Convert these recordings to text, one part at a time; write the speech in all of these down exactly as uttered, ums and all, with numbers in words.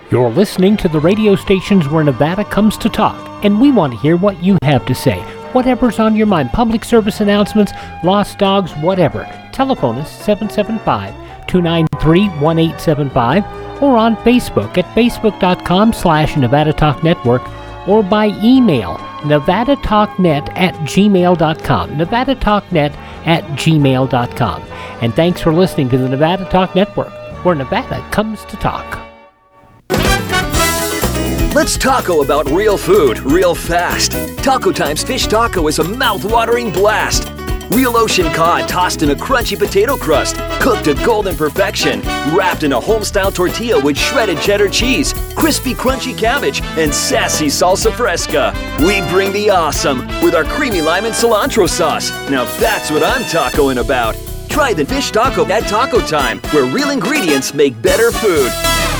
You're listening to the radio stations where Nevada comes to talk, and we want to hear what you have to say. Whatever's on your mind, public service announcements, lost dogs, whatever. Telephone us seven seven five, two nine three, one eight seven five or on Facebook at facebook.com slash Nevada Talk Network or by email nevadatalknet at gmail.com, nevadatalknet at gmail.com. And thanks for listening to the Nevada Talk Network, where Nevada comes to talk. Let's taco about real food, real fast. Taco Time's Fish Taco is a mouth-watering blast. Real ocean cod tossed in a crunchy potato crust, cooked to golden perfection, wrapped in a home-style tortilla with shredded cheddar cheese, crispy crunchy cabbage, and sassy salsa fresca. We bring the awesome with our creamy lime and cilantro sauce. Now that's what I'm tacoing about. Try the Fish Taco at Taco Time, where real ingredients make better food.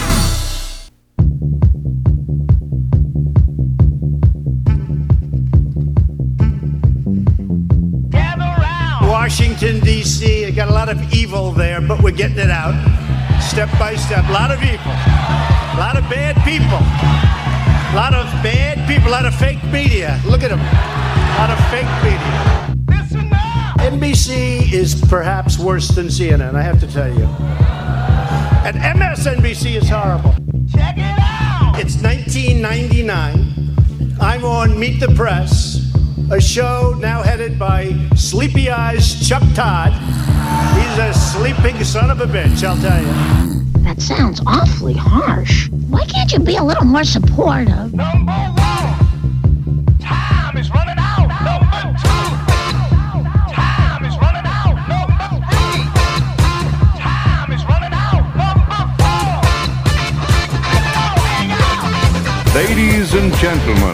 Washington, D C, I got a lot of evil there, but we're getting it out step by step. A lot of evil, a lot of bad people, a lot of bad people, a lot of fake media. Look at them, a lot of fake media. Listen up. N B C is perhaps worse than C N N, I have to tell you. And M S N B C is horrible. Check it out. It's nineteen ninety-nine. I'm on Meet the Press, a show now headed by Sleepy Eyes Chuck Todd. He's a sleeping son of a bitch, I'll tell you. That sounds awfully harsh. Why can't you be a little more supportive? Number one, time is running out. Number two, time is running out. Number three, time is running out. Number four. Ladies and gentlemen,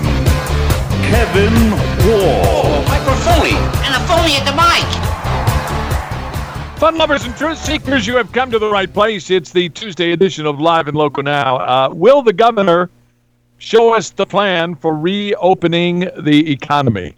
Kevin Wall. Oh, microphony, and a phony at the mic. Fun lovers and truth seekers, you have come to the right place. It's the Tuesday edition of Live and Local Now. Uh, will the governor show us the plan for reopening the economy?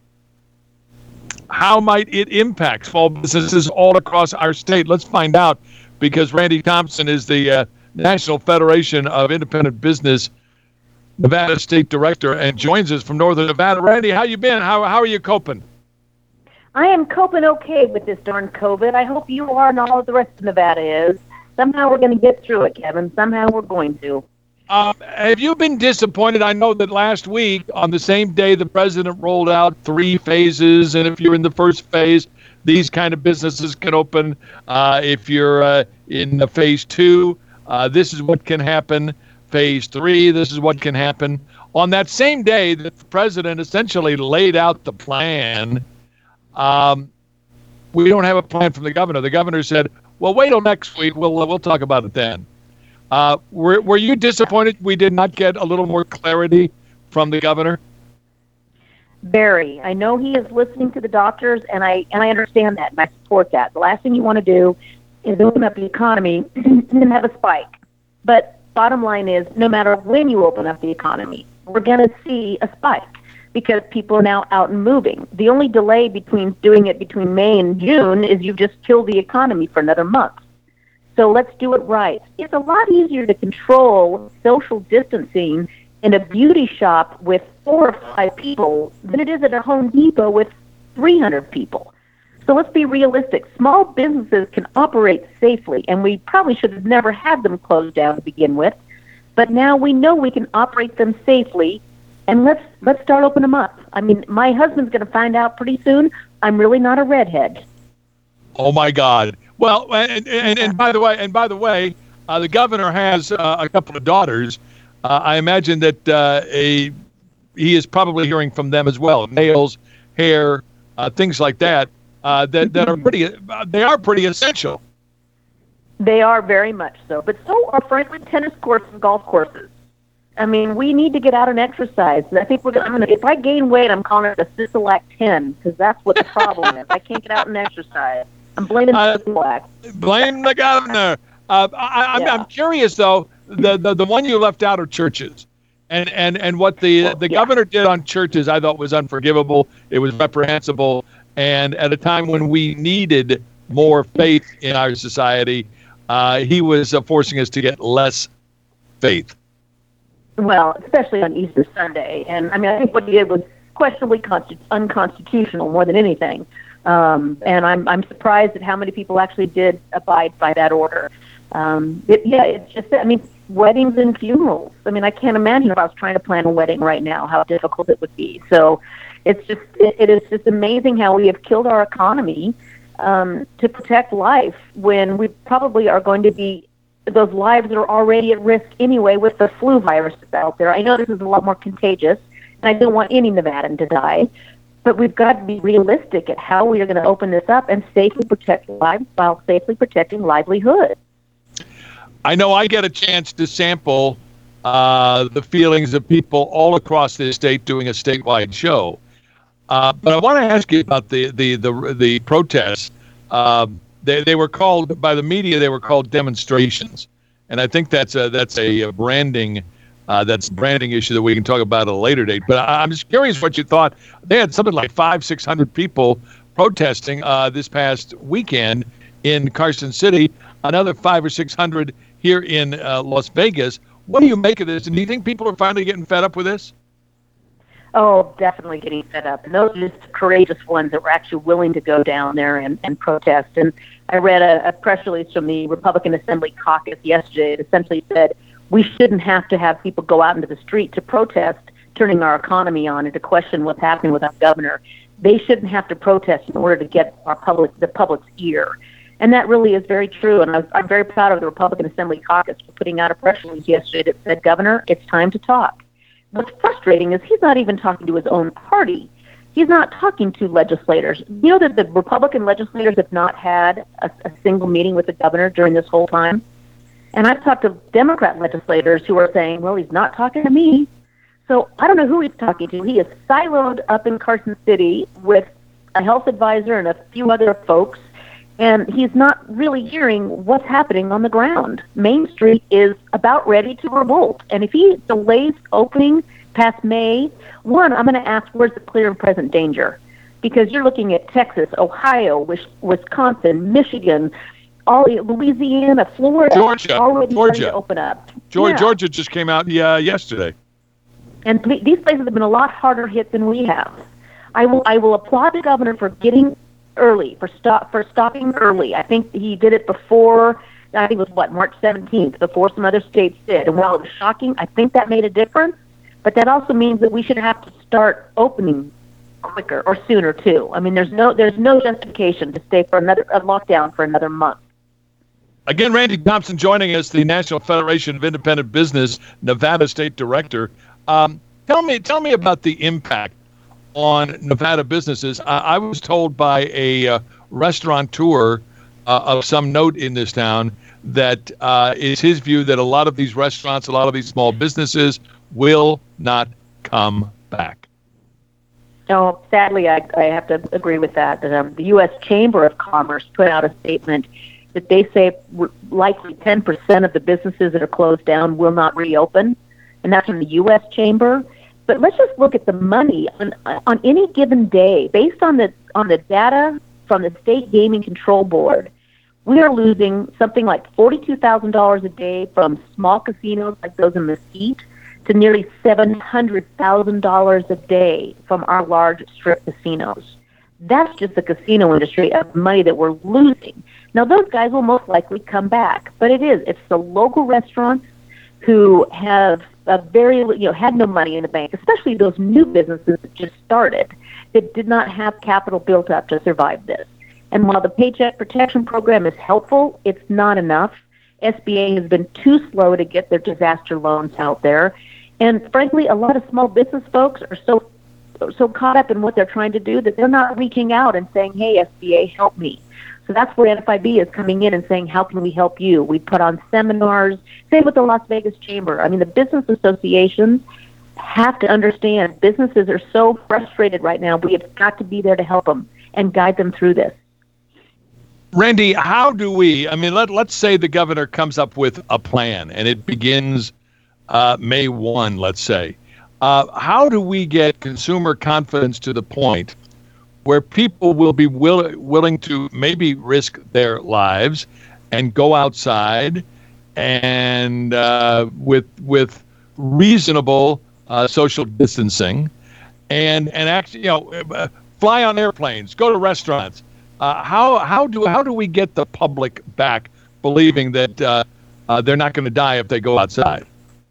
How might it impact small businesses all across our state? Let's find out, because Randy Thompson is the uh, National Federation of Independent Business Nevada State Director and joins us from Northern Nevada. Randy, how you been? How how are you coping? I am coping okay with this darn COVID. I hope you are and all of the rest of Nevada is. Somehow we're going to get through it, Kevin. Somehow we're going to. Uh, have you been disappointed? I know that last week, on the same day, the president rolled out three phases, and if you're in the first phase, these kind of businesses can open. Uh, if you're uh, in the phase two, uh, this is what can happen. Phase three, this is what can happen. On that same day that the president essentially laid out the plan, um, we don't have a plan from the governor. The governor said, well, wait till next week. We'll we'll talk about it then. Uh, were, were you disappointed we did not get a little more clarity from the governor? Very. I know he is listening to the doctors, and I and I understand that, and I support that. The last thing you want to do is open up the economy and have a spike. But bottom line is, no matter when you open up the economy, we're going to see a spike because people are now out and moving. The only delay between doing it between May and June is you just kill the economy for another month. So let's do it right. It's a lot easier to control social distancing in a beauty shop with four or five people than it is at a Home Depot with three hundred people. So let's be realistic. Small businesses can operate safely, and we probably should have never had them closed down to begin with. But now we know we can operate them safely, and let's let's start opening them up. I mean, my husband's going to find out pretty soon I'm really not a redhead. Oh my God! Well, and and, and by the way, and by the way, uh, the governor has uh, a couple of daughters. Uh, I imagine that uh, a he is probably hearing from them as well. Nails, hair, uh, things like that. Uh, that that are pretty, uh, they are pretty essential. They are very much so, but so are frankly tennis courts and golf courses. I mean, we need to get out and exercise. I think we're gonna, I'm gonna. If I gain weight, I'm calling it a Sisilac ten because that's what the problem is. I can't get out and exercise. I'm blaming uh, Sisilac. Blame the governor. Uh, I, I'm, yeah. I'm curious though. The, the the one you left out are churches, and and and what the well, the yeah. governor did on churches, I thought was unforgivable. It was reprehensible. And at a time when we needed more faith in our society, uh, he was uh, forcing us to get less faith. well, especially on Easter Sunday. And I mean, I think what he did was questionably consti- unconstitutional more than anything. Um, and I'm I'm surprised at how many people actually did abide by that order. Um, it, yeah, it's just, I mean, weddings and funerals. I mean, I can't imagine if I was trying to plan a wedding right now, how difficult it would be. So it's just, it, it is just amazing how we have killed our economy um, to protect life when we probably are going to be, those lives are already at risk anyway with the flu virus that's out there. I know this is a lot more contagious, and I don't want any Nevadan to die, but we've got to be realistic at how we are going to open this up and safely protect lives while safely protecting livelihood. I know I get a chance to sample uh, the feelings of people all across this state doing a statewide show. Uh, but I want to ask you about the the the, the protests. Uh, they they were called by the media. They were called demonstrations, and I think that's a that's a, a branding uh, that's a branding issue that we can talk about at a later date. But I, I'm just curious what you thought. They had something like five six hundred people protesting uh, this past weekend in Carson City. Another five or six hundred here in uh, Las Vegas. What do you make of this? And do you think people are finally getting fed up with this? Oh, definitely getting fed up. And those are just courageous ones that were actually willing to go down there and, and protest. And I read a, a press release from the Republican Assembly Caucus yesterday that essentially said we shouldn't have to have people go out into the street to protest turning our economy on and to question what's happening with our governor. They shouldn't have to protest in order to get our public, the public's ear. And that really is very true. And I was, I'm very proud of the Republican Assembly Caucus for putting out a press release yesterday that said, Governor, it's time to talk. What's frustrating is he's not even talking to his own party. He's not talking to legislators. You know that the Republican legislators have not had a, a single meeting with the governor during this whole time? And I've talked to Democrat legislators who are saying, well, he's not talking to me. So I don't know who he's talking to. He is siloed up in Carson City with a health advisor and a few other folks. And he's not really hearing what's happening on the ground. Main Street is about ready to revolt. And if he delays opening past May, one, I'm going to ask, where's the clear and present danger? Because you're looking at Texas, Ohio, Wisconsin, Michigan, all Louisiana, Florida, Georgia, already Georgia. ready to open up. Georgia, Yeah. Georgia just came out uh, yesterday. And th- these places have been a lot harder hit than we have. I will, I will applaud the governor for getting early, for stop for stopping early. I think he did it before, I think it was, what, March seventeenth, before some other states did. And while it was shocking, I think that made a difference. But that also means that we should have to start opening quicker or sooner, too. I mean, there's no there's no justification to stay for another a lockdown for another month. Again, Randy Thompson joining us, the National Federation of Independent Business, Nevada State Director. Um, tell me, tell me about the impact on Nevada businesses. I, I was told by a uh, restaurateur uh, of some note in this town that uh, it's his view that a lot of these restaurants, a lot of these small businesses will not come back. No, sadly, I, I have to agree with that. That um, the U S Chamber of Commerce put out a statement that they say r- likely ten percent of the businesses that are closed down will not reopen, and that's from the U S Chamber. But let's just look at the money on, on any given day. Based on the on the data from the State Gaming Control Board, we are losing something like forty-two thousand dollars a day from small casinos like those in Mesquite to nearly seven hundred thousand dollars a day from our large strip casinos. That's just the casino industry of money that we're losing. Now, those guys will most likely come back, but it is. It's the local restaurants who have a very, you know, had no money in the bank, especially those new businesses that just started, that did not have capital built up to survive this. And while the Paycheck Protection Program is helpful, it's not enough. S B A has been too slow to get their disaster loans out there. And frankly, a lot of small business folks are so so caught up in what they're trying to do that they're not reaching out and saying, hey, S B A, help me. So that's where N F I B is coming in and saying, how can we help you? We put on seminars. Same with the Las Vegas Chamber. I mean, the business associations have to understand businesses are so frustrated right now. We have got to be there to help them and guide them through this. Randy, how do we, I mean, let, let's say the governor comes up with a plan and it begins uh, May first, let's say. Uh, how do we get consumer confidence to the point where people will be will, willing to maybe risk their lives and go outside and uh, with with reasonable uh, social distancing, and and actually, you know, uh, fly on airplanes, go to restaurants. Uh, how how do how do we get the public back believing that uh, uh, they're not going to die if they go outside?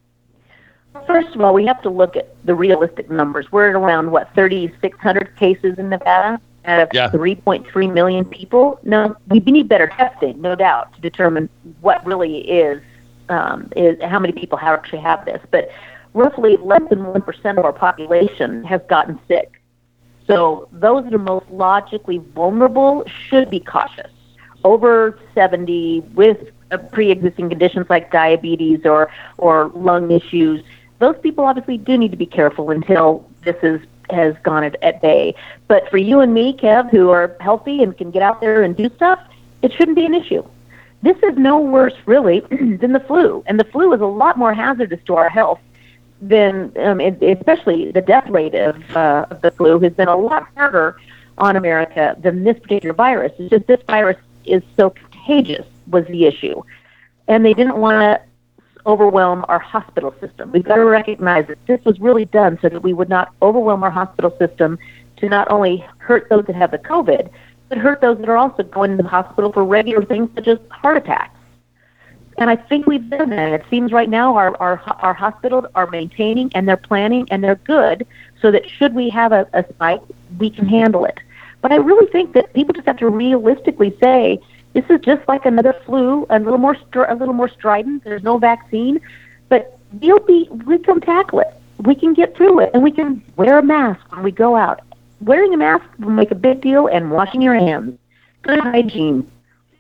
First of all, we have to look at the realistic numbers. We're at around, what, thirty-six hundred cases in Nevada out of yeah. three point three million people. Now, we need better testing, no doubt, to determine what really is, um, is how many people have actually have this. But roughly less than one percent of our population has gotten sick. So those that are most logically vulnerable should be cautious. Over seventy with uh, pre-existing conditions like diabetes or, or lung issues, those people obviously do need to be careful until this is, has gone at, at bay. But for you and me, Kev, who are healthy and can get out there and do stuff, it shouldn't be an issue. This is no worse, really, than the flu. And the flu is a lot more hazardous to our health than, um, it, especially the death rate of, uh, of the flu has been a lot harder on America than this particular virus. It's just this virus is so contagious was the issue. And they didn't want to overwhelm our hospital system. We've got to recognize that this was really done so that we would not overwhelm our hospital system to not only hurt those that have the COVID, but hurt those that are also going to the hospital for regular things such as heart attacks. And I think we've done that. It seems right now our, our, our hospitals are maintaining and they're planning and they're good so that should we have a, a spike, we can handle it. But I really think that people just have to realistically say, this is just like another flu, a little more str- a little more strident. There's no vaccine, but we'll be we can tackle it. We can get through it, and we can wear a mask when we go out. Wearing a mask will make a big deal, and washing your hands. Good hygiene.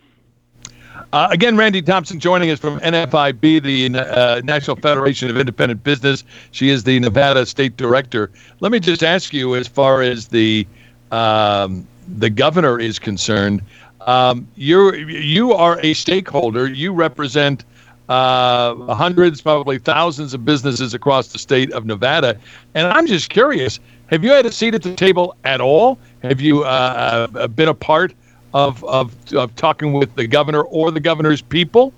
Uh, again, Randy Thompson joining us from N F I B, the uh, National Federation of Independent Business. She is the Nevada State Director. Let me just ask you, as far as the um, the governor is concerned. Um, you you are a stakeholder. You represent uh, hundreds, probably thousands of businesses across the state of Nevada. And I'm just curious, have you had a seat at the table at all? Have you uh, uh, been a part of, of, of talking with the governor or the governor's people?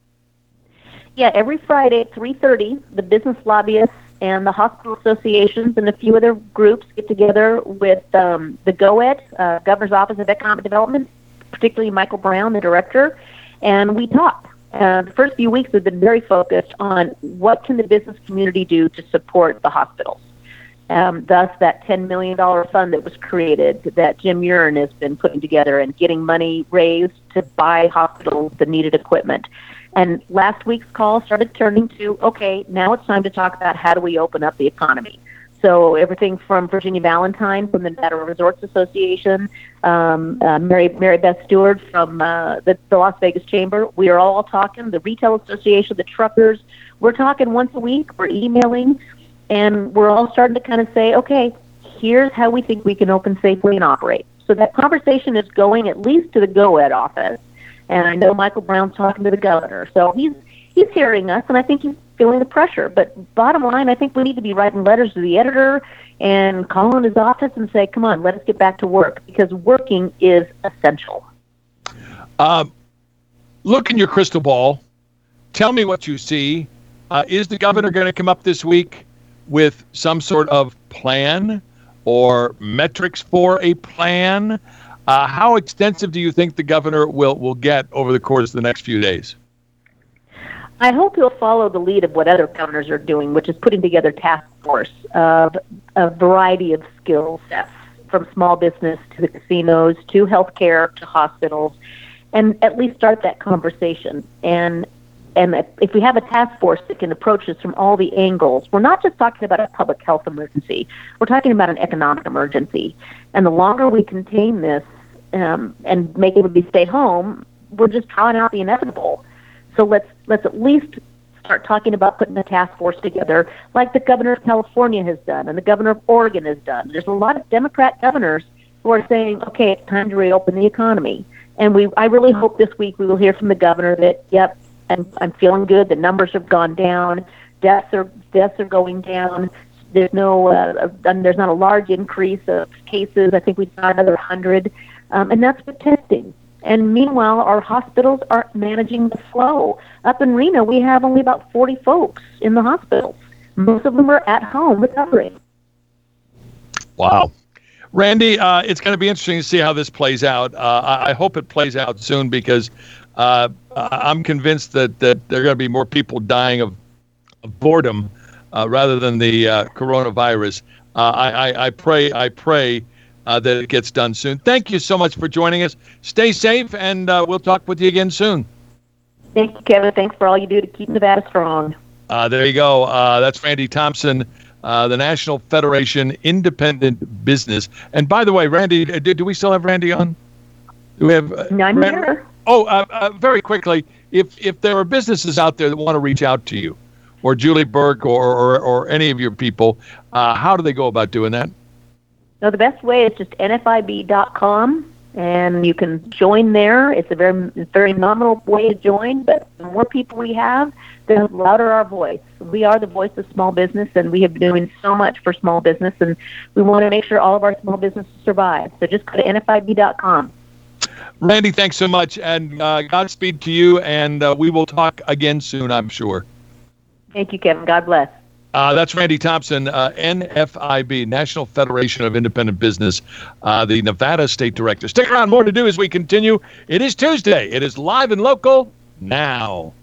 Yeah, every Friday at three thirty, the business lobbyists and the hospital associations and a few other groups get together with um, the GOED, uh, Governor's Office of Economic Development, particularly Michael Brown, the director, and we talked. Uh, the first few weeks have been very focused on what can the business community do to support the hospitals. Um, thus, that ten million dollars fund that was created that Jim Uren has been putting together and getting money raised to buy hospitals the needed equipment. And last week's call started turning to, okay, now it's time to talk about how do we open up the economy. So everything from Virginia Valentine from the Nevada Resorts Association, um, uh, Mary Mary Beth Stewart from uh, the, the Las Vegas Chamber. We are all talking. The Retail Association, the truckers. We're talking once a week. We're emailing, and we're all starting to kind of say, okay, here's how we think we can open safely and operate. So that conversation is going at least to the GOED office, and I know Michael Brown's talking to the governor. So he's he's hearing us, and I think he's feeling the pressure. But bottom line, I think we need to be writing letters to the editor and calling his office and say, come on, let us get back to work, because working is essential. Uh, look in your crystal ball. Tell me what you see. Uh, is the governor going to come up this week with some sort of plan or metrics for a plan? Uh, how extensive do you think the governor will, will get over the course of the next few days? I hope he'll follow the lead of what other governors are doing, which is putting together a task force of a variety of skill sets, from small business to the casinos to healthcare to hospitals, and at least start that conversation. And and if we have a task force that can approach this from all the angles, we're not just talking about a public health emergency. We're talking about an economic emergency. And the longer we contain this um, and make everybody stay home, we're just drawing out the inevitable. So let's let's at least start talking about putting a task force together like the governor of California has done and the governor of Oregon has done. There's a lot of Democrat governors who are saying, okay, it's time to reopen the economy. And we, I really hope this week we will hear from the governor that, yep, I'm, I'm feeling good. The numbers have gone down. Deaths are deaths are going down. There's no uh, there's not a large increase of cases. I think we saw another one hundred. Um, and that's with testing. And meanwhile, our hospitals are managing the flow. Up in Reno, we have only about forty folks in the hospitals. most of them are at home recovering. Wow. Randy, uh, it's going to be interesting to see how this plays out. Uh, I, I hope it plays out soon because uh, I'm convinced that, that there are going to be more people dying of, of boredom uh, rather than the uh, coronavirus. Uh, I, I, I pray I pray uh, that it gets done soon. Thank you so much for joining us. Stay safe, and uh, we'll talk with you again soon. Thank you, Kevin. Thanks for all you do to keep Nevada strong. Uh, there you go. Uh, that's Randy Thompson, uh, the National Federation Independent Business. And by the way, Randy, do, do we still have Randy on? Do we have? Uh, I'm Randy? here. Oh, uh, uh, very quickly, if if there are businesses out there that want to reach out to you, or Julie Burke, or or, or any of your people, uh, how do they go about doing that? No, the best way is just N F I B dot com, and you can join there. It's a very very nominal way to join, but the more people we have, the louder our voice. We are the voice of small business, and we have been doing so much for small business, and we want to make sure all of our small businesses survive. So just go to N F I B dot com. Randy, thanks so much, and uh, Godspeed to you, and uh, we will talk again soon, I'm sure. Thank you, Kevin. God bless. Uh, that's Randy Thompson, uh, N F I B, National Federation of Independent Business, uh, the Nevada State Director. Stick around, more to do as we continue. It is Tuesday. It is live and local now.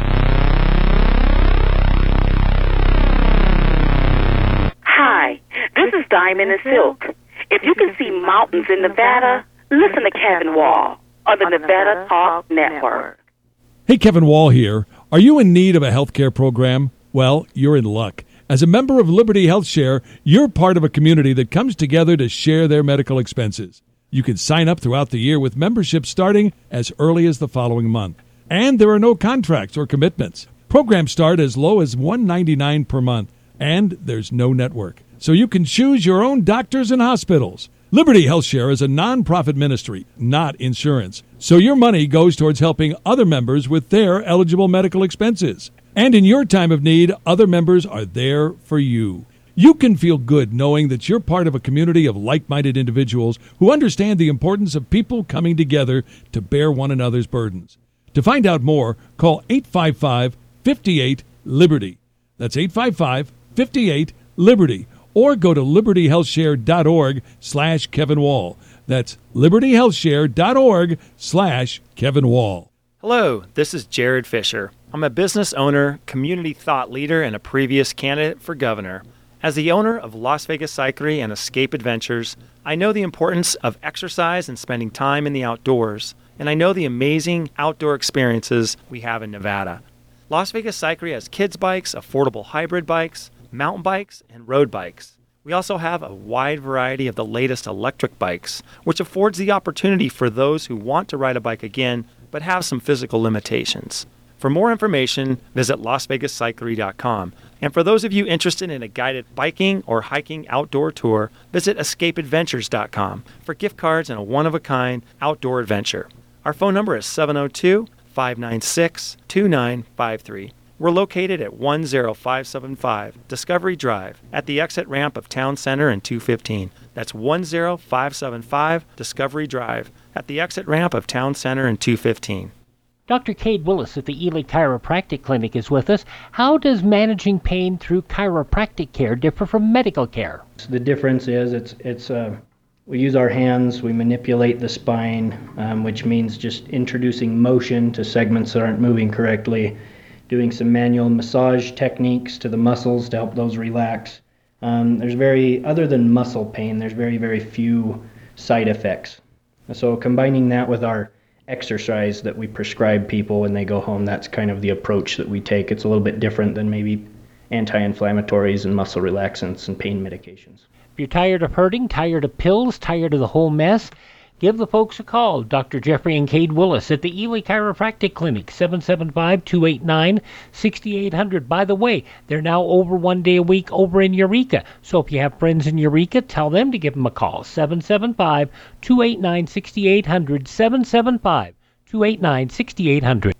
Hi, this is Diamond and Silk. If you can see mountains in Nevada, listen to Kevin Wall on the Nevada Talk Network. Hey, Kevin Wall here. Are you in need of a healthcare program? Well, you're in luck. As a member of Liberty Health Share, you're part of a community that comes together to share their medical expenses. You can sign up throughout the year with membership starting as early as the following month. And there are no contracts or commitments. Programs start as low as one hundred ninety-nine dollars per month, and there's no network. So you can choose your own doctors and hospitals. Liberty Health Share is a nonprofit ministry, not insurance. So your money goes towards helping other members with their eligible medical expenses. And in your time of need, other members are there for you. You can feel good knowing that you're part of a community of like-minded individuals who understand the importance of people coming together to bear one another's burdens. To find out more, call eight five five, five eight, Liberty. That's eight five five, five eight, Liberty. Or go to libertyhealthshare.org slash Kevin Wall. That's libertyhealthshare.org slash Kevin Wall. Hello, this is Jared Fisher. I'm a business owner, community thought leader, and a previous candidate for governor. As the owner of Las Vegas Cyclery and Escape Adventures, I know the importance of exercise and spending time in the outdoors, and I know the amazing outdoor experiences we have in Nevada. Las Vegas Cyclery has kids bikes, affordable hybrid bikes, mountain bikes, and road bikes. We also have a wide variety of the latest electric bikes, which affords the opportunity for those who want to ride a bike again but have some physical limitations. For more information, visit las vegas cyclery dot com. And for those of you interested in a guided biking or hiking outdoor tour, visit escape adventures dot com for gift cards and a one-of-a-kind outdoor adventure. Our phone number is seven oh two, five nine six, two nine five three. We're located at one oh five seven five Discovery Drive at the exit ramp of Town Center and two fifteen. That's one oh five seven five Discovery Drive at the exit ramp of Town Center and two fifteen. Doctor Cade Willis at the Ely Chiropractic Clinic is with us. How does managing pain through chiropractic care differ from medical care? The difference is it's it's uh, we use our hands, we manipulate the spine, um, which means just introducing motion to segments that aren't moving correctly, doing some manual massage techniques to the muscles to help those relax. Um, there's very, other than muscle pain, there's very, very few side effects. So combining that with our exercise that we prescribe people when they go home, that's kind of the approach that we take. It's a little bit different than maybe anti-inflammatories and muscle relaxants and pain medications. If you're tired of hurting, tired of pills, tired of the whole mess, give the folks a call. Doctor Jeffrey and Cade Willis at the Ely Chiropractic Clinic, seven seven five, two eight nine, six eight zero zero. By the way, they're now over one day a week over in Eureka. So if you have friends in Eureka, tell them to give them a call. seven seven five, two eight nine, six eight zero zero. seven seven five, two eight nine, six eight zero zero.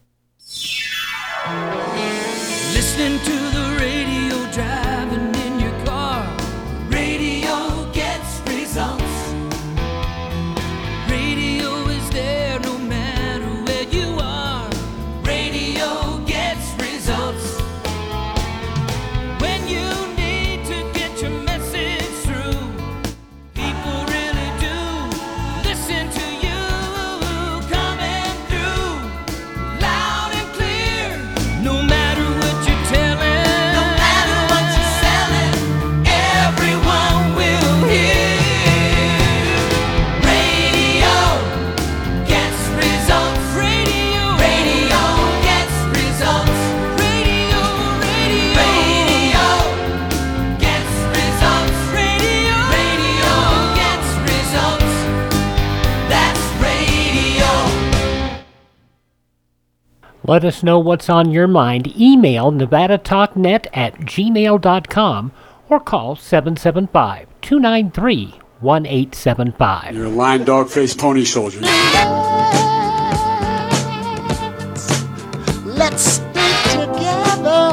Listening to the radio, driving in your car. Radio gets results. Radio is there no matter where you are. Radio gets results. When you Let us know what's on your mind. Email nevada talk net at gmail dot com or call seven seven five, two nine three, one eight seven five. You're a lying dog-faced pony soldier. Let's stick together.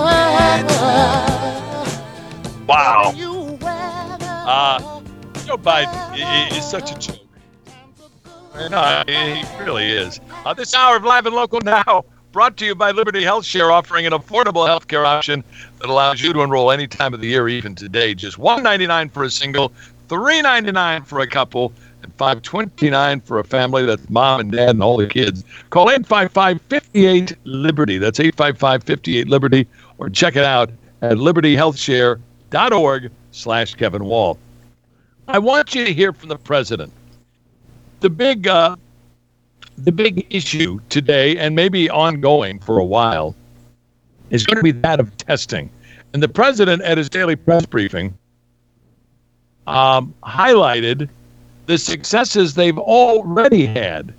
Wow. Uh, Joe Biden is such a joke. No, he really is. Uh, this hour of Live and Local Now, brought to you by Liberty Health Share, offering an affordable health care option that allows you to enroll any time of the year, even today. Just one hundred ninety-nine dollars for a single, three hundred ninety-nine dollars for a couple, and five hundred twenty-nine dollars for a family. That's mom and dad and all the kids. Call eight five five, five eight, Liberty. That's eight five five, five eight, Liberty. Or check it out at liberty health share dot org slash Kevin Wall. I want you to hear from the president. The big, uh, the big issue today, and maybe ongoing for a while, is going to be that of testing. And the president, at his daily press briefing, um, highlighted the successes they've already had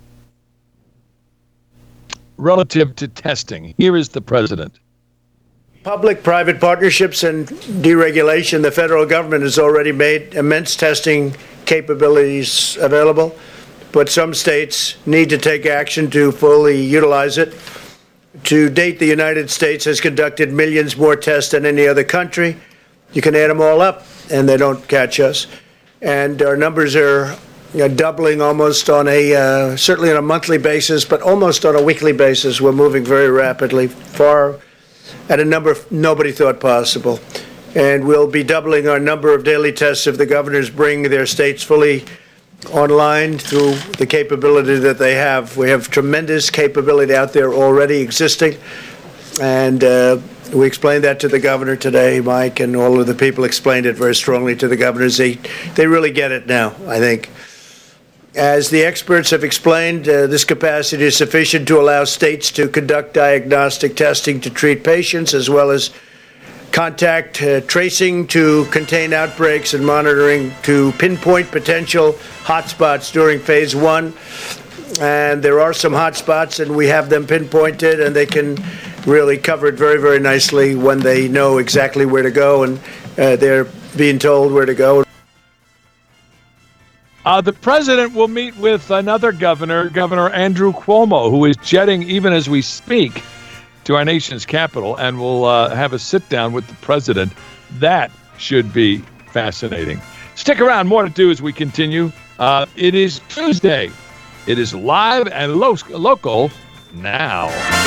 relative to testing. Here is the president. Public-private partnerships and deregulation, the federal government has already made immense testing capabilities available, but some states need to take action to fully utilize it. To date, the United States has conducted millions more tests than any other country. You can add them all up, and they don't catch us. And our numbers are you know, doubling almost on a, uh, certainly on a monthly basis, but almost on a weekly basis. We're moving very rapidly, far at a number nobody thought possible. And we'll be doubling our number of daily tests if the governors bring their states fully online through the capability that they have. We have tremendous capability out there already existing. And uh, we explained that to the governor today. Mike and all of the people explained it very strongly to the governors. They, they really get it now, I think. As the experts have explained, uh, this capacity is sufficient to allow states to conduct diagnostic testing to treat patients, as well as contact uh, tracing to contain outbreaks and monitoring to pinpoint potential hotspots during phase one. And there are some hotspots, and we have them pinpointed, and they can really cover it very, very nicely when they know exactly where to go, and uh, they're being told where to go. Uh, the president will meet with another governor, Governor Andrew Cuomo, who is jetting, even as we speak, to our nation's capital, and will uh, have a sit-down with the president. That should be fascinating. Stick around. More to do as we continue. Uh, it is Tuesday. It is Live and lo- Local now.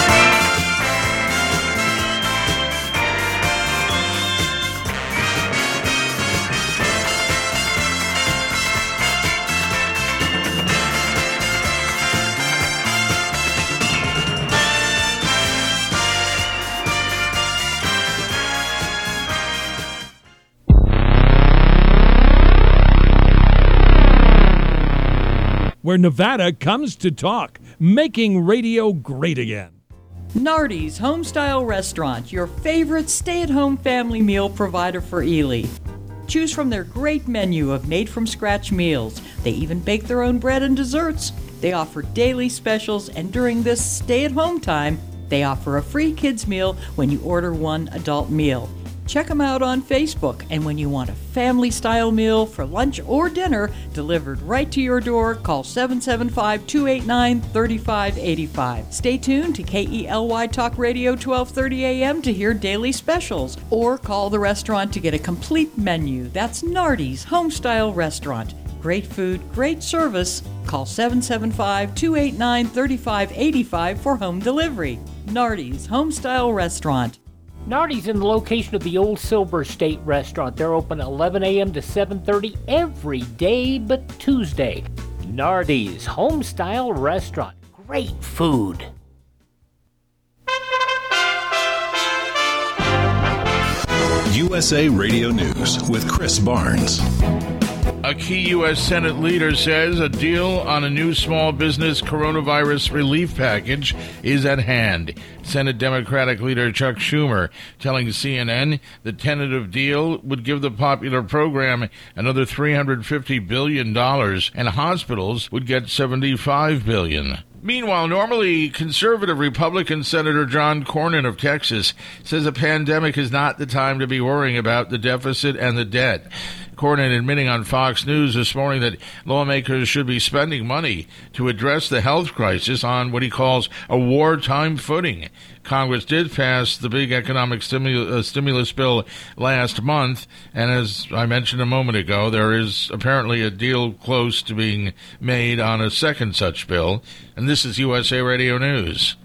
Where Nevada comes to talk, making radio great again. Nardi's Homestyle Restaurant, your favorite stay-at-home family meal provider for Ely. Choose from their great menu of made-from-scratch meals. They even bake their own bread and desserts. They offer daily specials, and during this stay-at-home time, they offer a free kids meal when you order one adult meal. Check them out on Facebook, and when you want a family-style meal for lunch or dinner delivered right to your door, call seven seven five, two eight nine, three five eight five. Stay tuned to K E L Y Talk Radio twelve thirty a.m. to hear daily specials, or call the restaurant to get a complete menu. That's Nardi's Homestyle Restaurant. Great food, great service. Call seven seven five, two eight nine, three five eight five for home delivery. Nardi's Homestyle Restaurant. Nardi's in the location of the Old Silver State Restaurant. They're open eleven a.m. to seven thirty every day but Tuesday. Nardi's Homestyle Restaurant. Great food. U S A Radio News with Chris Barnes. A key U S Senate leader says a deal on a new small business coronavirus relief package is at hand. Senate Democratic leader Chuck Schumer telling C N N the tentative deal would give the popular program another three hundred fifty billion dollars, and hospitals would get seventy-five billion dollars. Meanwhile, normally conservative Republican Senator John Cornyn of Texas says a pandemic is not the time to be worrying about the deficit and the debt. Cornyn admitting on Fox News this morning that lawmakers should be spending money to address the health crisis on what he calls a wartime footing. Congress did pass the big economic stimulus, uh, stimulus bill last month, and as I mentioned a moment ago, there is apparently a deal close to being made on a second such bill. And this is U S A Radio News.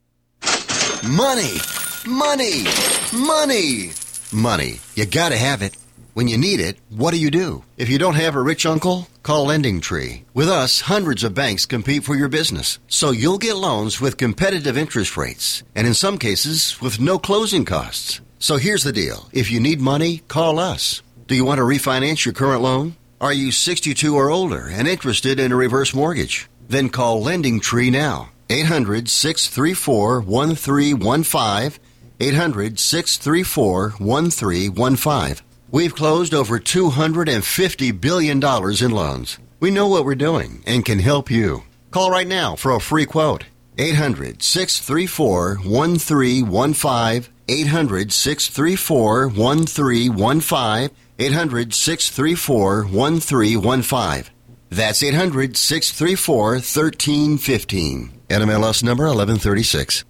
Money, money, money, money. You gotta have it. When you need it, what do you do? If you don't have a rich uncle, call Lending Tree. With us, hundreds of banks compete for your business, so you'll get loans with competitive interest rates, and in some cases, with no closing costs. So here's the deal. If you need money, call us. Do you want to refinance your current loan? Are you sixty-two or older and interested in a reverse mortgage? Then call Lending Tree now. eight hundred, six three four, one three one five. eight hundred, six three four, one three one five. We've closed over two hundred fifty billion dollars in loans. We know what we're doing and can help you. Call right now for a free quote. eight hundred, six three four, one three one five. eight hundred, six three four, one three one five. eight hundred, six three four, one three one five. That's eight hundred, six three four, one three one five. N M L S number eleven thirty-six.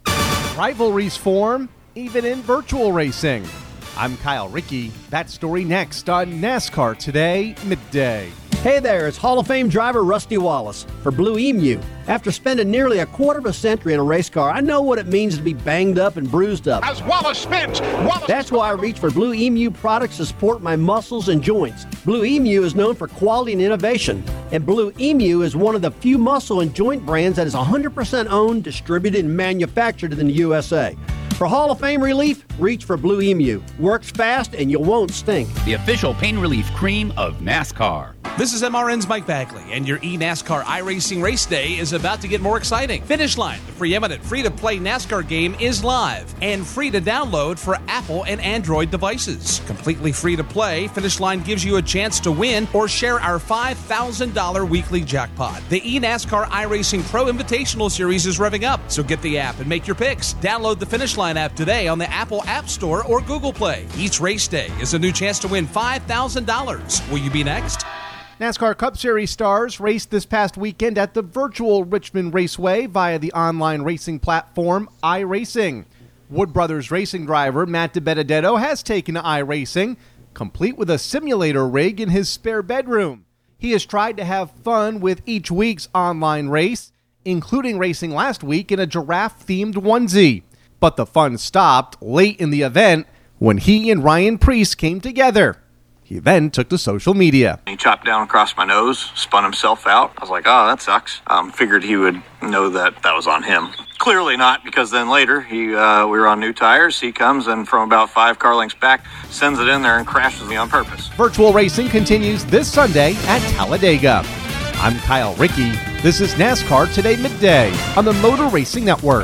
Rivalries form even in virtual racing. I'm Kyle Rickey. That story next on NASCAR Today, midday. Hey there, it's Hall of Fame driver Rusty Wallace for Blue Emu. After spending nearly a quarter of a century in a race car, I know what it means to be banged up and bruised up. As Wallace spins, Wallace... That's why I reach for Blue Emu products to support my muscles and joints. Blue Emu is known for quality and innovation, and Blue Emu is one of the few muscle and joint brands that is one hundred percent owned, distributed, and manufactured in the U S A. For Hall of Fame relief, reach for Blue Emu. Works fast and you won't stink. The official pain relief cream of NASCAR. This is M R N's Mike Bagley, and your eNASCAR iRacing race day is about to get more exciting. Finish Line, the preeminent free-to-play NASCAR game, is live and free to download for Apple and Android devices. Completely free to play, Finish Line gives you a chance to win or share our five thousand dollars weekly jackpot. The eNASCAR iRacing Pro Invitational Series is revving up, so get the app and make your picks. Download the Finish Line app today on the Apple App Store or Google Play. Each race day is a new chance to win five thousand dollars. Will you be next? NASCAR Cup Series stars raced this past weekend at the virtual Richmond Raceway via the online racing platform iRacing. Wood Brothers racing driver Matt DiBenedetto has taken to iRacing, complete with a simulator rig in his spare bedroom. He has tried to have fun with each week's online race, including racing last week in a giraffe-themed onesie. But the fun stopped late in the event when he and Ryan Preece came together. He then took to social media. He chopped down across my nose, spun himself out. I was like, oh, that sucks. Um, figured he would know that that was on him. Clearly not, because then later he uh, we were on new tires. He comes and from about five car lengths back, sends it in there and crashes me on purpose. Virtual racing continues this Sunday at Talladega. I'm Kyle Rickey. This is NASCAR Today Midday on the Motor Racing Network.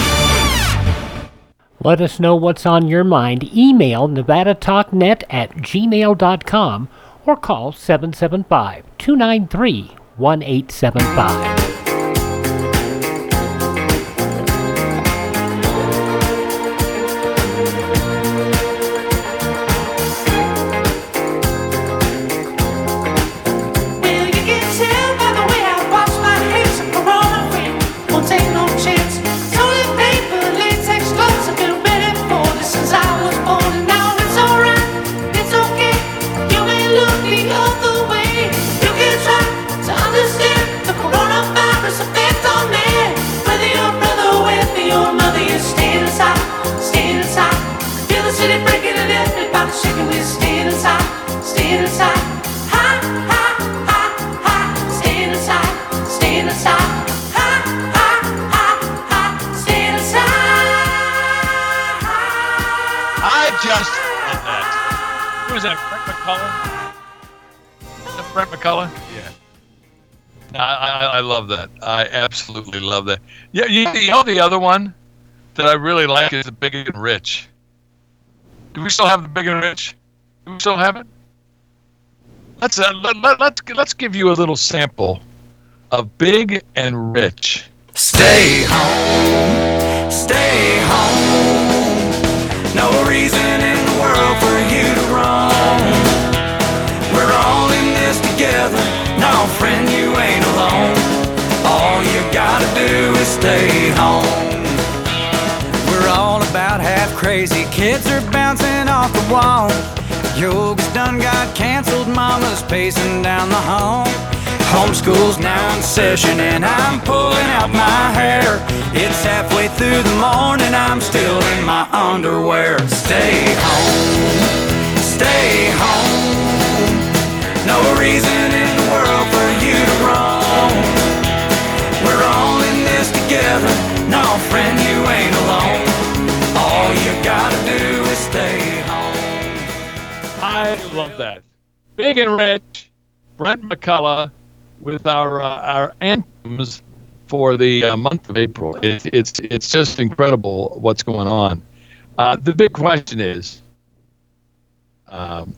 Let us know what's on your mind. Email nevada talk net at gmail dot com or call seven seven five, two nine three, one eight seven five. Brent McCullough? Yeah. I, I, I love that. I absolutely love that. Yeah, you, you know the other one that I really like is the Big and Rich. Do we still have the Big and Rich? Do we still have it? Let's uh, let, let, let's let's give you a little sample of Big and Rich. Stay home, stay home. No reason in the world for you to roam. We're all in this together. No, friend, you ain't alone. All you gotta do is stay home. We're all about half crazy. Kids are bouncing off the wall. Yoga's done got canceled. Mama's pacing down the hall. Homeschool's now in session and I'm pulling out my hair. It's halfway through the morning, I'm still in my underwear. Stay home, stay home. No reason in the world for you to roam. We're all in this together. No, friend, you ain't alone. All you gotta do is stay home. I love that. Big and Rich, Brent McCullough, with our uh, our anthems for the uh, month of April. It, it's it's just incredible what's going on. Uh, the big question is, um,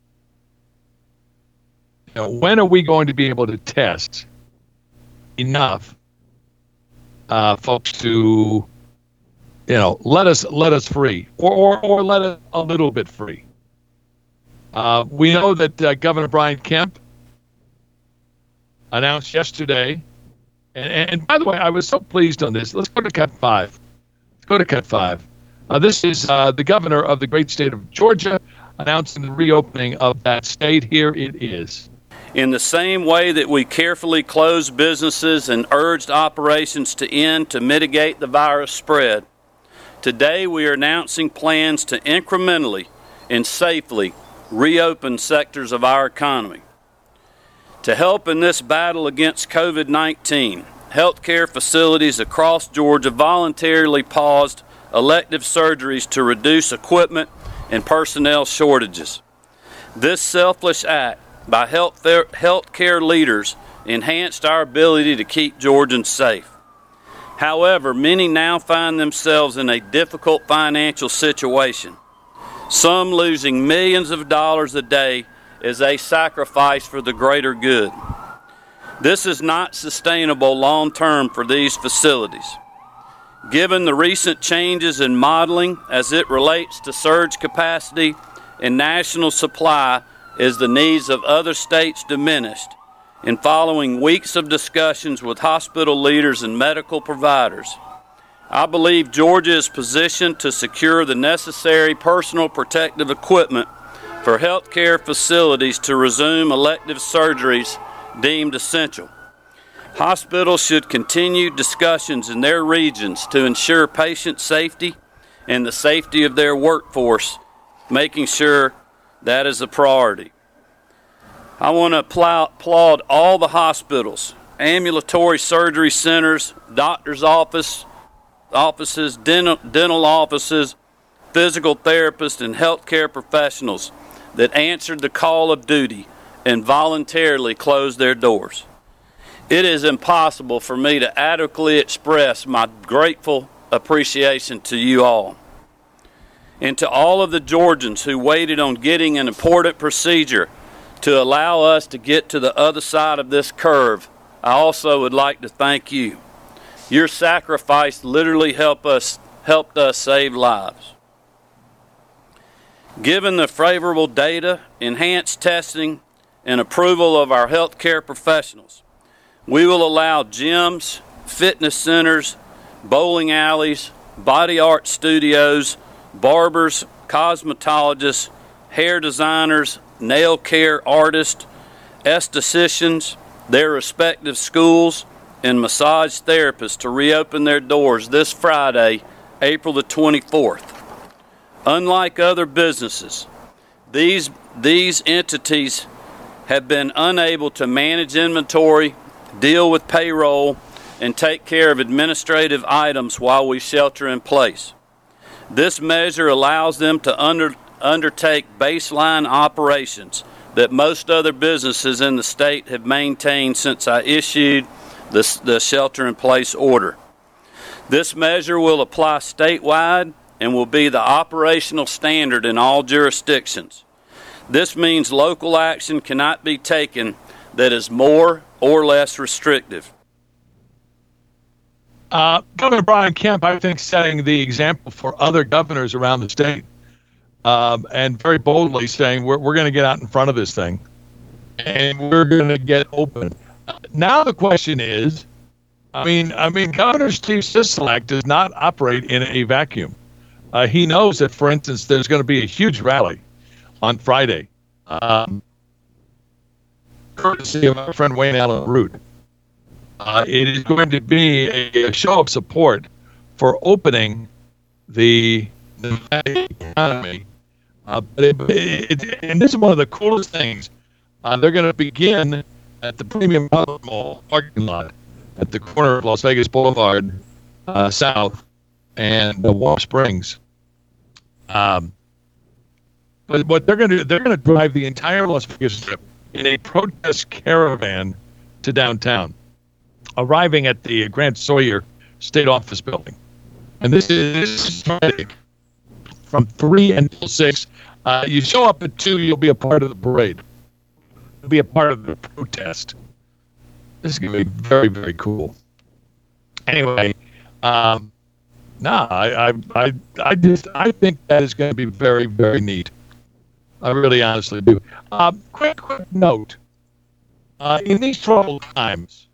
you know, when are we going to be able to test enough uh, folks to, you know, let us let us free, or or, or let us a little bit free? Uh, we know that uh, Governor Brian Kemp announced yesterday, and, and by the way, I was so pleased on this. Let's go to cut five. Let's go to cut five. Uh, this is uh, the governor of the great state of Georgia announcing the reopening of that state. Here it is. In the same way that we carefully closed businesses and urged operations to end to mitigate the virus spread, today we are announcing plans to incrementally and safely reopen sectors of our economy. To help in this battle against COVID nineteen, healthcare facilities across Georgia voluntarily paused elective surgeries to reduce equipment and personnel shortages. This selfless act by health healthcare leaders enhanced our ability to keep Georgians safe. However, many now find themselves in a difficult financial situation, some losing millions of dollars a day as a sacrifice for the greater good. This is not sustainable long-term for these facilities. Given the recent changes in modeling as it relates to surge capacity and national supply as the needs of other states diminished, and following weeks of discussions with hospital leaders and medical providers, I believe Georgia is positioned to secure the necessary personal protective equipment for healthcare facilities to resume elective surgeries deemed essential. Hospitals should continue discussions in their regions to ensure patient safety and the safety of their workforce, making sure that is a priority. I want to applaud all the hospitals, ambulatory surgery centers, doctor's office, offices, dental, dental offices, physical therapists, and healthcare professionals that answered the call of duty and voluntarily closed their doors. It is impossible for me to adequately express my grateful appreciation to you all. And to all of the Georgians who waited on getting an important procedure to allow us to get to the other side of this curve, I also would like to thank you. Your sacrifice literally helped us, helped us save lives. Given the favorable data, enhanced testing, and approval of our healthcare professionals, we will allow gyms, fitness centers, bowling alleys, body art studios, barbers, cosmetologists, hair designers, nail care artists, estheticians, their respective schools, and massage therapists to reopen their doors this Friday, April the twenty-fourth. Unlike other businesses, these, these entities have been unable to manage inventory, deal with payroll, and take care of administrative items while we shelter in place. This measure allows them to under, undertake baseline operations that most other businesses in the state have maintained since I issued the, the shelter-in-place order. This measure will apply statewide and will be the operational standard in all jurisdictions. This means local action cannot be taken that is more or less restrictive. Uh, Governor Brian Kemp, I think, setting the example for other governors around the state, um, and very boldly saying we're we're going to get out in front of this thing, and we're going to get open. Uh, now the question is, I mean, I mean, Governor Steve Sisolak does not operate in a vacuum. Uh, he knows that, for instance, there's going to be a huge rally on Friday, um, courtesy of our friend Wayne Allen Root. Uh, it is going to be a, a show of support for opening the, the economy. Uh, but it, it, and this is one of the coolest things. Uh, they're going to begin at the Premium Outlet Mall parking lot at the corner of Las Vegas Boulevard uh, South and uh, Warm Springs. Um, but what they're going to do, they're going to drive the entire Las Vegas Strip in a protest caravan to downtown, arriving at the Grant Sawyer State Office Building. And this is, this is Friday from three until six. Uh, you show up at two, you'll be a part of the parade. You'll be a part of the protest. This is going to be very, very cool. Anyway, um, nah, I, I, I, I just, I think that is going to be very, very neat. I really honestly do. Uh, quick, quick note. Uh, in these troubled times,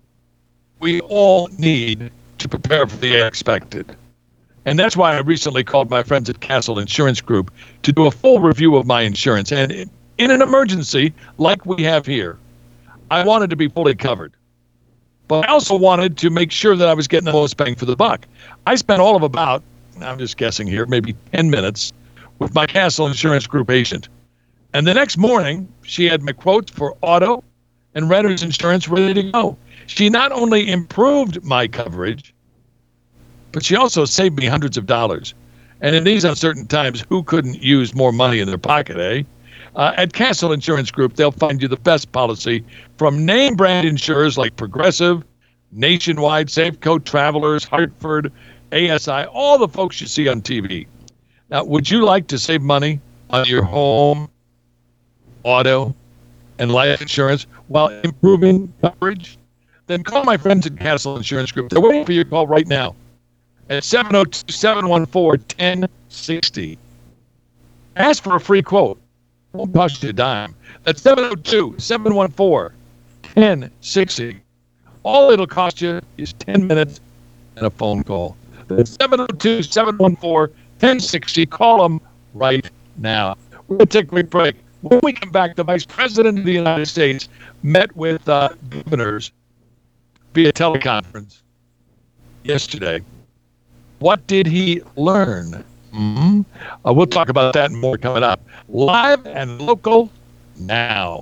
we all need to prepare for the unexpected. And that's why I recently called my friends at Castle Insurance Group to do a full review of my insurance. And in, in an emergency like we have here, I wanted to be fully covered. But I also wanted to make sure that I was getting the most bang for the buck. I spent all of about, I'm just guessing here, maybe ten minutes with my Castle Insurance Group agent. And the next morning, she had my quotes for auto and renter's insurance ready to go. She not only improved my coverage, but she also saved me hundreds of dollars. And in these uncertain times, who couldn't use more money in their pocket, eh? Uh, at Castle Insurance Group, they'll find you the best policy from name brand insurers like Progressive, Nationwide, Safeco, Travelers, Hartford, A S I, all the folks you see on T V. Now, would you like to save money on your home, auto, and life insurance while improving coverage? Then call my friends at Castle Insurance Group. They're waiting for your call right now at seven oh two, seven one four, one oh six oh. Ask for a free quote. It won't cost you a dime. That's seven oh two, seven one four, one oh six oh. All it'll cost you is ten minutes and a phone call. That's seven oh two, seven one four, one oh six oh. Call them right now. We're going to take a quick break. When we come back, the Vice President of the United States met with uh, governors via teleconference yesterday. What did he learn? Mm-hmm. Uh, we'll talk about that and more coming up. Live and local now.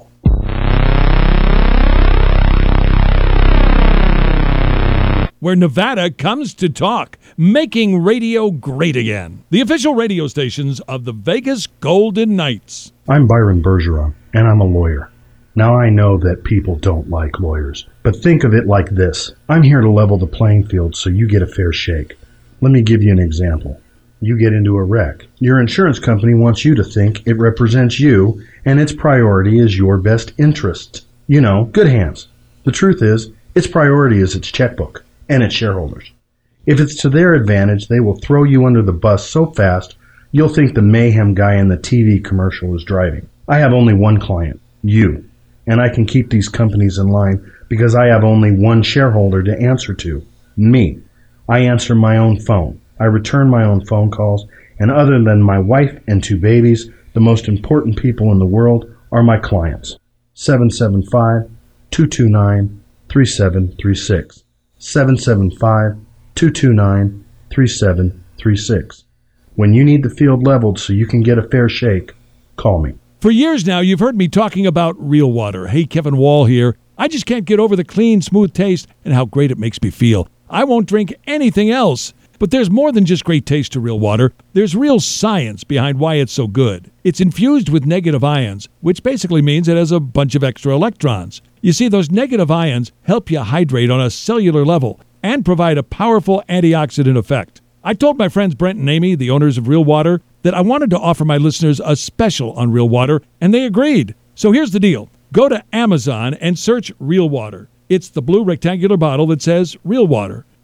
Where Nevada comes to talk, making radio great again. The official radio stations of the Vegas Golden Knights. I'm Byron Bergeron, and I'm a lawyer. Now I know that people don't like lawyers, but think of it like this. I'm here to level the playing field so you get a fair shake. Let me give you an example. You get into a wreck. Your insurance company wants you to think it represents you, and its priority is your best interest. You know, good hands. The truth is, its priority is its checkbook and its shareholders. If it's to their advantage, they will throw you under the bus so fast, you'll think the mayhem guy in the T V commercial is driving. I have only one client, you, and I can keep these companies in line because I have only one shareholder to answer to, me. I answer my own phone. I return my own phone calls, and other than my wife and two babies, the most important people in the world are my clients. seven seven five, two two nine, three seven three six. seven seven five, two two nine, three seven three six. When you need the field leveled so you can get a fair shake, call me. For years now, you've heard me talking about Real Water. Hey, Kevin Wall here. I just can't get over the clean, smooth taste and how great it makes me feel. I won't drink anything else. But there's more than just great taste to Real Water. There's real science behind why it's so good. It's infused with negative ions, which basically means it has a bunch of extra electrons. You see, those negative ions help you hydrate on a cellular level and provide a powerful antioxidant effect. I told my friends Brent and Amy, the owners of Real Water, that I wanted to offer my listeners a special on Real Water, and they agreed. So here's the deal. Go to Amazon and search Real Water. It's the blue rectangular bottle that says Real Water.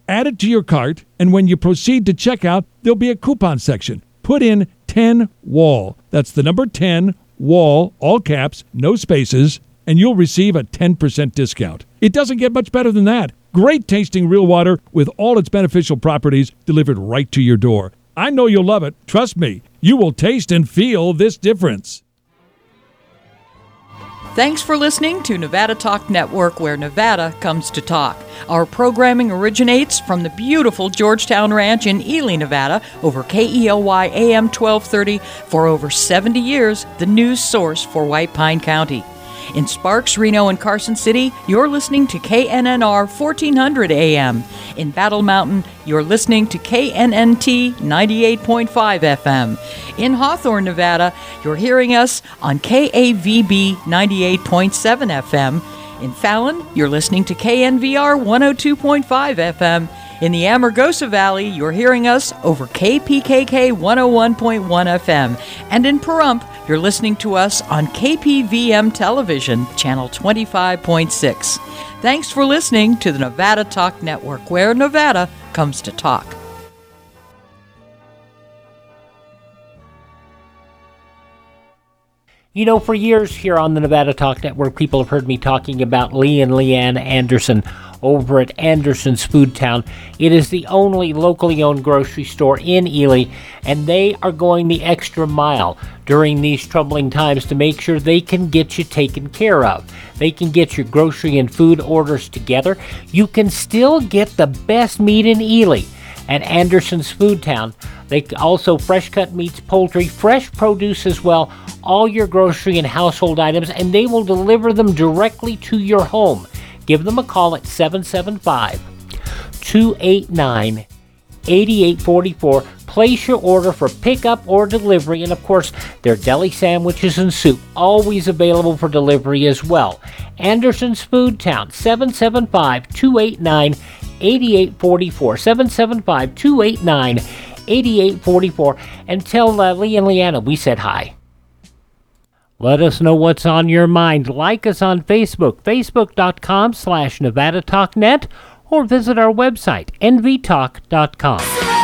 Add it to your cart, and when you proceed to checkout, there'll be a coupon section. Put in ten W A L. That's the number ten, W A L, all caps, no spaces, and you'll receive a ten percent discount. It doesn't get much better than that. Great tasting real water with all its beneficial properties delivered right to your door. I know you'll love it. Trust me, you will taste and feel this difference. Thanks for listening to Nevada Talk Network, where Nevada comes to talk. Our programming originates from the beautiful Georgetown Ranch in Ely, Nevada, over K E L Y A M twelve thirty for over seventy years, the news source for White Pine County. In Sparks, Reno, and Carson City, you're listening to K N N R fourteen hundred A M. In Battle Mountain, you're listening to K N N T ninety-eight point five F M. In Hawthorne, Nevada, you're hearing us on K A V B ninety-eight point seven F M. In Fallon, you're listening to K N V R one oh two point five F M. In the Amargosa Valley, you're hearing us over K P K K one oh one point one F M. And in Pahrump, you're listening to us on K P V M Television, channel twenty-five point six. Thanks for listening to the Nevada Talk Network, where Nevada comes to talk. You know, for years here on the Nevada Talk Network, people have heard me talking about Lee and Leanne Anderson over at Anderson's Food Town. It is the only locally owned grocery store in Ely, and they are going the extra mile during these troubling times to make sure they can get you taken care of. They can get your grocery and food orders together. You can still get the best meat in Ely at Anderson's Food Town. They also fresh cut meats, poultry, fresh produce as well, all your grocery and household items, and they will deliver them directly to your home. Give them a call at seven seven five, two eight nine, eight eight four four. Place your order for pickup or delivery, and of course, their deli sandwiches and soup, always available for delivery as well. Anderson's Food Town, seven seven five, two eight nine, eight eight four four, seven seven five, two eight nine, eight eight four four, and tell uh, Lee and Leanna we said hi. Let us know what's on your mind. Like us on Facebook, facebook.com slash Nevada Talk Net, or visit our website, N V talk dot com.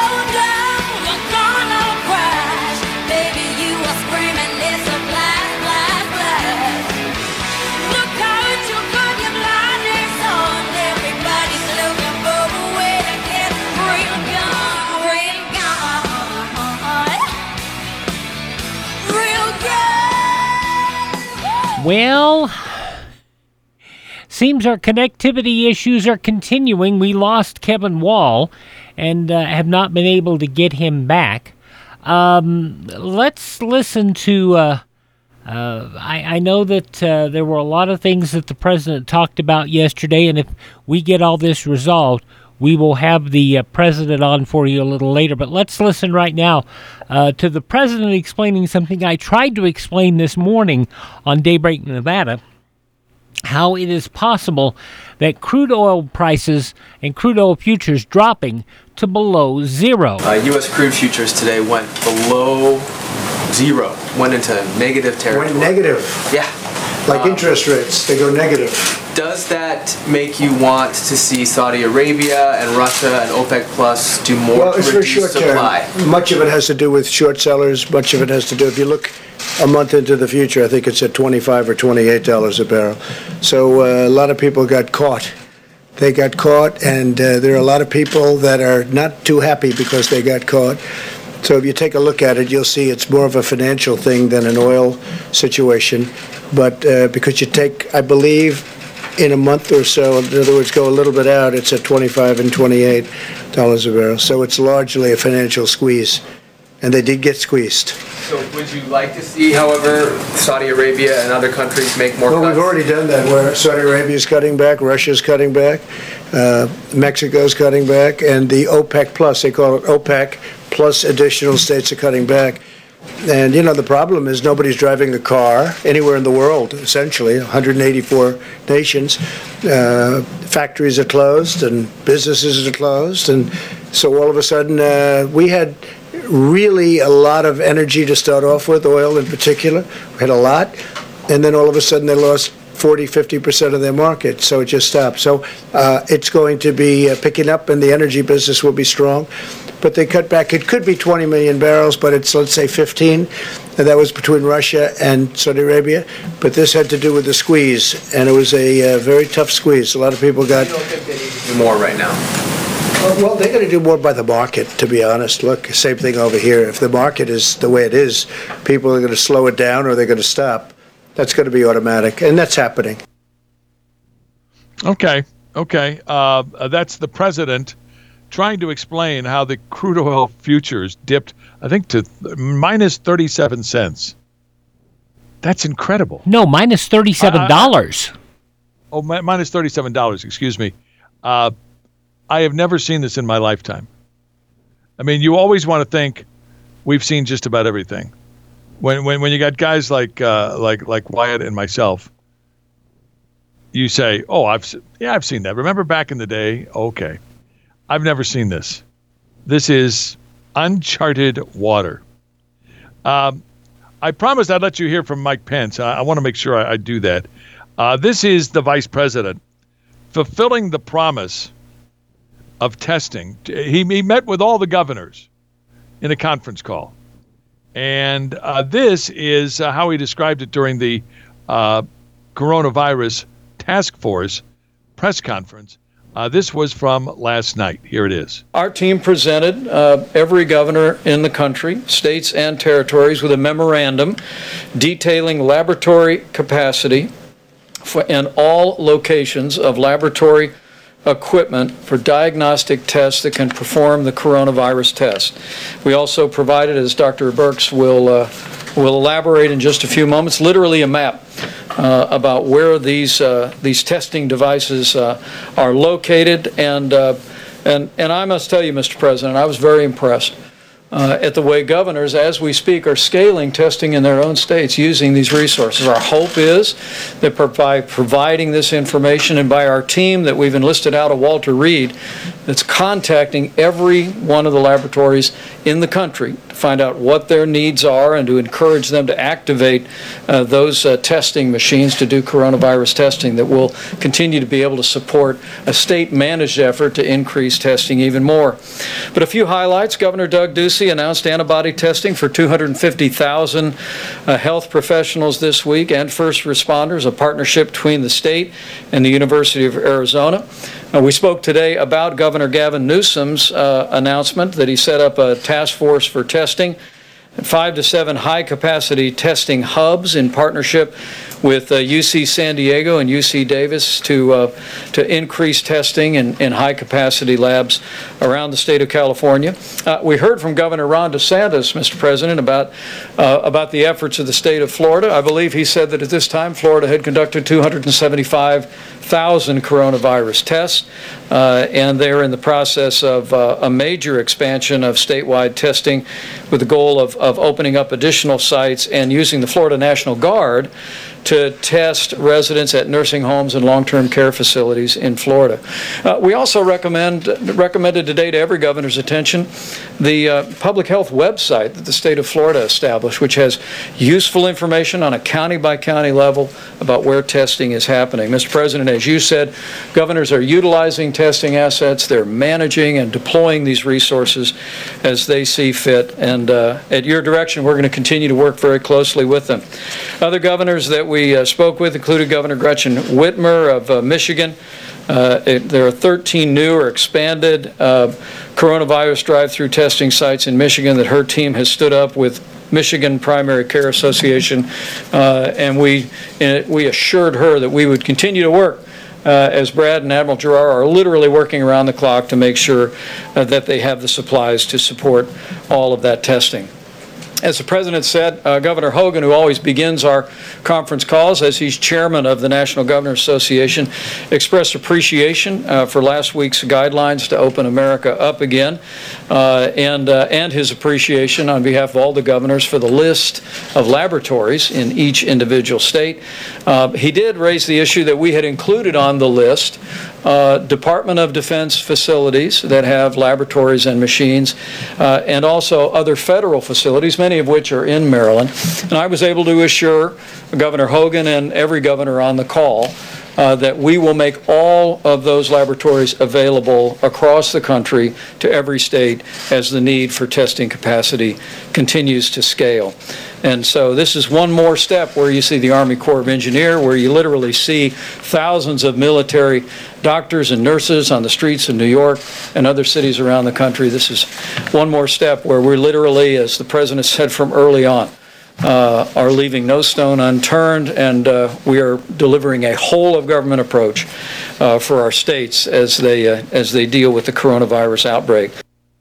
Well, seems our connectivity issues are continuing. We lost Kevin Wall and uh, have not been able to get him back. Um, let's listen to... Uh, uh, I, I know that uh, there were a lot of things that the president talked about yesterday, and if we get all this resolved, we will have the uh, president on for you a little later. But let's listen right now uh, to the president explaining something I tried to explain this morning on Daybreak Nevada, how it is possible that crude oil prices and crude oil futures dropping to below zero. Uh, U S crude futures today went below zero, went into negative territory. Went negative. Yeah. Like um, interest rates, they go negative. Does that make you want to see Saudi Arabia and Russia and OPEC Plus do more well, to it's reduce for short supply? term. Much of it has to do with short sellers. Much of it has to do, if you look a month into the future, I think it's at twenty-five or twenty-eight dollars a barrel. So uh, a lot of people got caught. They got caught, and uh, there are a lot of people that are not too happy because they got caught. So if you take a look at it, you'll see it's more of a financial thing than an oil situation. But uh, because you take, I believe, in a month or so, in other words, go a little bit out, it's at twenty-five and twenty-eight dollars a barrel. So it's largely a financial squeeze, and they did get squeezed. So would you like to see, however, Saudi Arabia and other countries make more Well, cuts? we've already done that, where Saudi Arabia is cutting back, Russia's cutting back, uh, Mexico's cutting back, and the OPEC Plus, they call it OPEC, plus additional states are cutting back. And, you know, the problem is nobody's driving a car anywhere in the world, essentially, one hundred eighty-four nations. Uh, factories are closed and businesses are closed. And so all of a sudden, uh, we had really a lot of energy to start off with, oil in particular. We had a lot. And then all of a sudden they lost forty, fifty percent of their market, so it just stopped. So uh, it's going to be uh, picking up, and the energy business will be strong. But they cut back. It could be twenty million barrels, but it's, let's say, fifteen, and that was between Russia and Saudi Arabia. But this had to do with the squeeze, and it was a uh, very tough squeeze. A lot of people got... You don't think they need to do more right now? Uh, well, they're going to do more by the market, to be honest. Look, same thing over here. If the market is the way it is, people are going to slow it down or they're going to stop. That's going to be automatic, and that's happening. Okay, okay. Uh, that's the president trying to explain how the crude oil futures dipped, I think, to th- minus thirty-seven cents. That's incredible. No, minus thirty-seven dollars. Uh, oh, mi- minus thirty-seven dollars, excuse me. Uh, I have never seen this in my lifetime. I mean, you always want to think we've seen just about everything. When when when you got guys like uh, like like Wyatt and myself, you say, "Oh, I've se- yeah, I've seen that. Remember back in the day?" Okay, I've never seen this. This is uncharted water. Um, I promised I'd let you hear from Mike Pence. I, I want to make sure I, I do that. Uh, this is the vice president fulfilling the promise of testing. He, he met with all the governors in a conference call. And uh, this is uh, how he described it during the uh, coronavirus task force press conference. Uh, this was from last night. Here it is. Our team presented uh, every governor in the country, states and territories, with a memorandum detailing laboratory capacity for, in all locations of laboratory equipment for diagnostic tests that can perform the coronavirus test. We also provided, as Doctor Birx will uh, will elaborate in just a few moments, literally a map uh, about where these uh, these testing devices uh, are located. And uh, and and I must tell you, Mister President, I was very impressed Uh, at the way governors, as we speak, are scaling testing in their own states using these resources. Our hope is that by providing this information and by our team that we've enlisted out of Walter Reed, that's contacting every one of the laboratories in the country to find out what their needs are and to encourage them to activate uh, those uh, testing machines to do coronavirus testing, that will continue to be able to support a state-managed effort to increase testing even more. But a few highlights. Governor Doug Ducey announced antibody testing for two hundred fifty thousand uh, health professionals this week and first responders, a partnership between the state and the University of Arizona. Uh, we spoke today about Governor Gavin Newsom's uh, announcement that he set up a task force for testing, five to seven high-capacity testing hubs in partnership with uh, U C San Diego and U C Davis to uh, to increase testing in, in high-capacity labs around the state of California. Uh, we heard from Governor Ron DeSantis, Mister President, about uh, about the efforts of the state of Florida. I believe he said that at this time Florida had conducted two hundred seventy-five thousand coronavirus tests, uh, and they're in the process of uh, a major expansion of statewide testing with the goal of, of opening up additional sites and using the Florida National Guard to test residents at nursing homes and long-term care facilities in Florida. Uh, we also recommend recommended today to every governor's attention the uh, public health website that the state of Florida established, which has useful information on a county-by-county level about where testing is happening. Mister President, as you said, governors are utilizing testing assets. They're managing and deploying these resources as they see fit. And uh, at your direction, we're going to continue to work very closely with them. Other governors that we uh, spoke with included Governor Gretchen Whitmer of uh, Michigan. Uh, it, there are thirteen new or expanded uh, coronavirus drive-through testing sites in Michigan that her team has stood up with Michigan Primary Care Association, uh, and we and we assured her that we would continue to work uh, as Brad and Admiral Giroir are literally working around the clock to make sure uh, that they have the supplies to support all of that testing. As the President said, uh, Governor Hogan, who always begins our conference calls as he's chairman of the National Governors Association, expressed appreciation uh, for last week's guidelines to open America up again, uh, and, uh, and his appreciation on behalf of all the governors for the list of laboratories in each individual state. Uh, he did raise the issue that we had included on the list uh, Department of Defense facilities that have laboratories and machines, uh, and also other federal facilities, many of which are in Maryland. And I was able to assure Governor Hogan and every governor on the call Uh, that we will make all of those laboratories available across the country to every state as the need for testing capacity continues to scale. And so this is one more step where you see the Army Corps of Engineers, where you literally see thousands of military doctors and nurses on the streets of New York and other cities around the country. This is one more step where we're literally, as the President said from early on, Uh, are leaving no stone unturned, and uh, we are delivering a whole of government approach uh, for our states as they uh, as they deal with the coronavirus outbreak.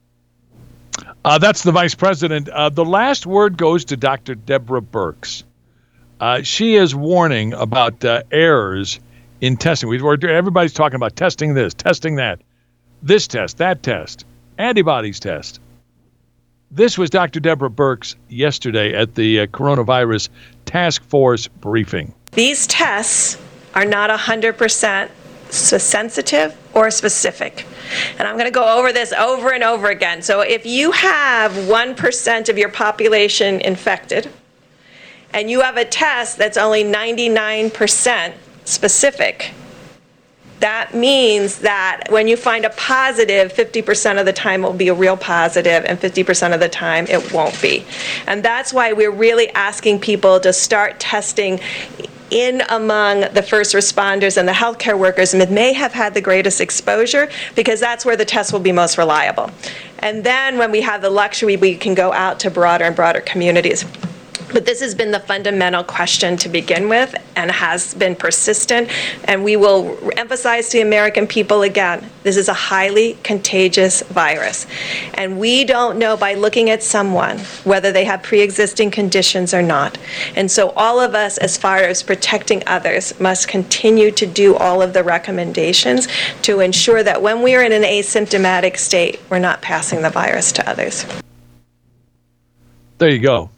Uh, that's the Vice President. Uh, the last word goes to Doctor Deborah Birx. Uh, she is warning about uh, errors in testing. We've, everybody's talking about testing this, testing that, this test, that test, antibodies test. This was Doctor Deborah Birx yesterday at the uh, coronavirus task force briefing. These tests are not one hundred percent sensitive or specific. And I'm going to go over this over and over again. So if you have one percent of your population infected, and you have a test that's only ninety-nine percent specific, that means that when you find a positive, fifty percent of the time it will be a real positive and fifty percent of the time it won't be. And that's why we're really asking people to start testing in among the first responders and the healthcare workers that may have had the greatest exposure, because that's where the test will be most reliable. And then when we have the luxury, we can go out to broader and broader communities. But this has been the fundamental question to begin with and has been persistent. And we will emphasize to the American people again, this is a highly contagious virus. And we don't know by looking at someone whether they have pre-existing conditions or not. And so all of us, as far as protecting others, must continue to do all of the recommendations to ensure that when we are in an asymptomatic state, we're not passing the virus to others. There you go.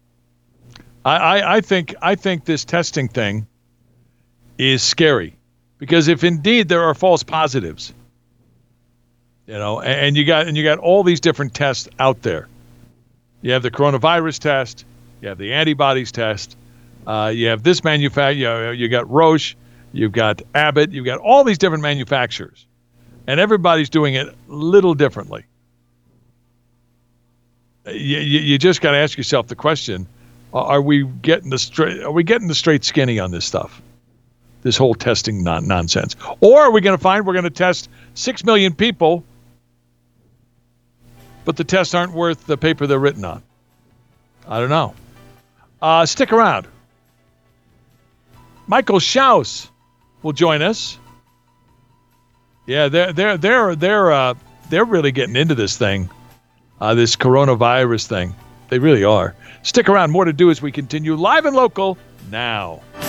I, I think I think this testing thing is scary, because if indeed there are false positives, you know, and, and you got and you got all these different tests out there. You have the coronavirus test, you have the antibodies test, uh, you have this manufacturer, you, know, you got Roche, you've got Abbott, you've got all these different manufacturers, and everybody's doing it a little differently. You, you, you just got to ask yourself the question. Are we getting the straight? Are we getting the straight skinny on this stuff? This whole testing non- nonsense, or are we going to find we're going to test six million people, but the tests aren't worth the paper they're written on? I don't know. Uh, stick around. Michael Schaus will join us. Yeah, they're they're they're they're uh, they're really getting into this thing, uh, this coronavirus thing. They really are. Stick around. More to do as we continue live and local now.